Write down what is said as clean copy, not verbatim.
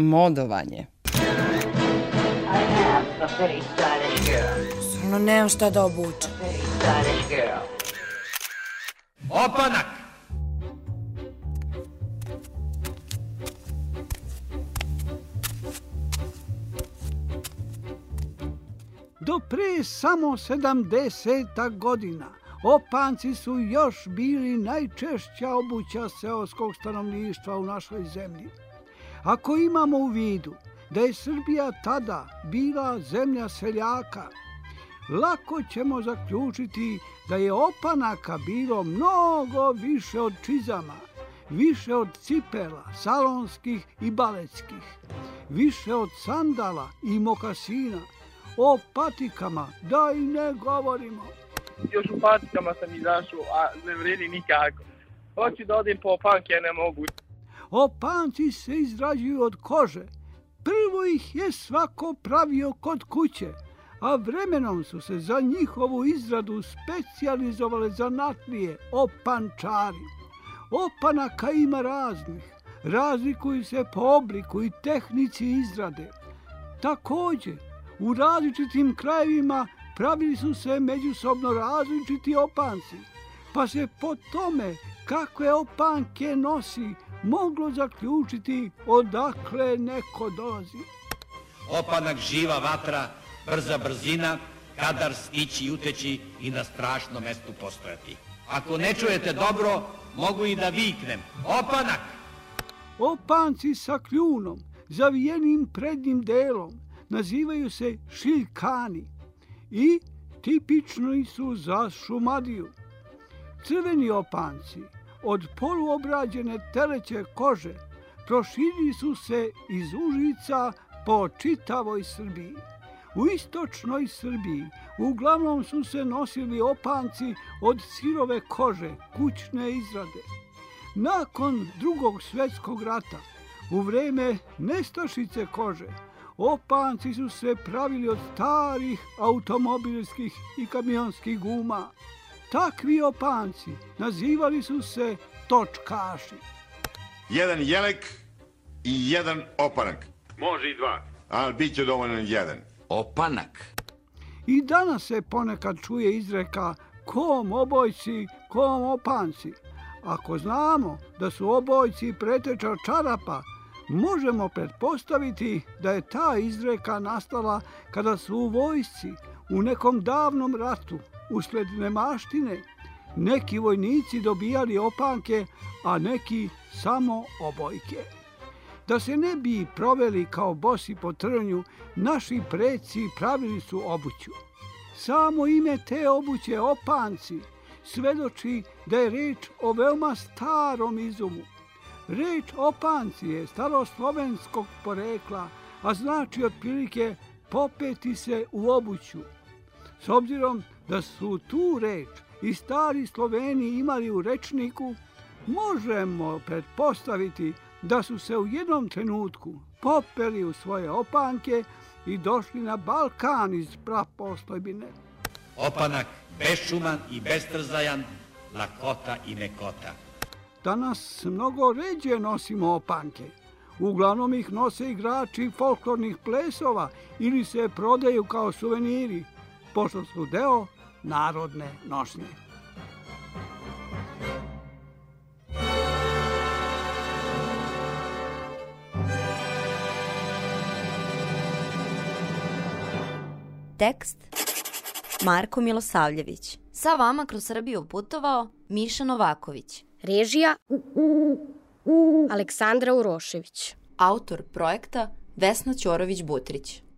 Modovanje. Stvarno nemam šta da obučem. Opanak! Do pre samo 70 godina opanci su još bili najčešća obuća seoskog stanovništva u našoj zemlji. Ako imamo u vidu da je Srbija tada bila zemlja seljaka, lako ćemo zaključiti da je opanaka bilo mnogo više od čizama, više od cipela, salonskih i baletskih, više od sandala i mokasina. O patikama da i ne govorimo. Još u patikama sam izašao, a ne vredi nikako. Hoću da odim po opanke, ne mogu. Opanci se izrađuju od kože. Prvo ih je svako pravio kod kuće, a vremenom su se za njihovu izradu specijalizovale zanatlije, opančari. Opanaka ima raznih, razlikuju se po obliku i tehnici izrade. Također, u različitim krajevima pravili su se međusobno različiti opanci, pa se po tome kakve opanke nosi moglo zaključiti odakle neko dolazi. Opanak živa vatra, brza brzina, kadar stići i uteći i na strašnom mestu postojati. Ako ne čujete dobro, mogu i da viknem. Opanak! Opanci sa kljunom, zavijenim prednjim delom, nazivaju se šiljkani i tipični su za Šumadiju. Crveni opanci od poluobrađene teleće kože proširili su se iz Užica po čitavoj Srbiji. U istočnoj Srbiji uglavnom su se nosili opanci od sirove kože, kućne izrade. Nakon Drugog svjetskog rata, u vreme nestašice kože, opanci su se pravili od starih automobilskih i kamionskih guma. Takvi opanci nazivali su se točkaši. Jedan jelek i jedan opanak. Može i dva. Ali bit će dovoljno jedan. Opanak. I danas se ponekad čuje izreka kom obojci, kom opanci. Ako znamo da su obojci preteča čarapa, možemo pretpostaviti da je ta izreka nastala kada su u vojsci u nekom davnom ratu usled nemaštine neki vojnici dobijali opanke, a neki samo obojke. Da se ne bi proveli kao bosi po trnju, naši preci pravili su obuću. Samo ime te obuće opanci svedoči da je reč o veoma starom izumu. Reč opanci je staroslovenskog porekla, a znači otprilike popeti se u obuću. S obzirom da su tu reč i stari Sloveni imali u rečniku, možemo pretpostaviti da su se u jednom trenutku popeli u svoje opanke i došli na Balkan iz prapostojbine. Opanak bešuman i bestrzajan, lakota i mekota. Danas mnogo ređe nosimo opanke. Uglavnom ih nose igrači folklornih plesova ili se prodaju kao suveniri, pošto su deo narodne nošnje. Tekst Marko Milosavljević. Sa vama kroz Srbiju putovao Miša Novaković. Režija Aleksandra Urošević. Autor projekta Vesna Ćorović-Butrić.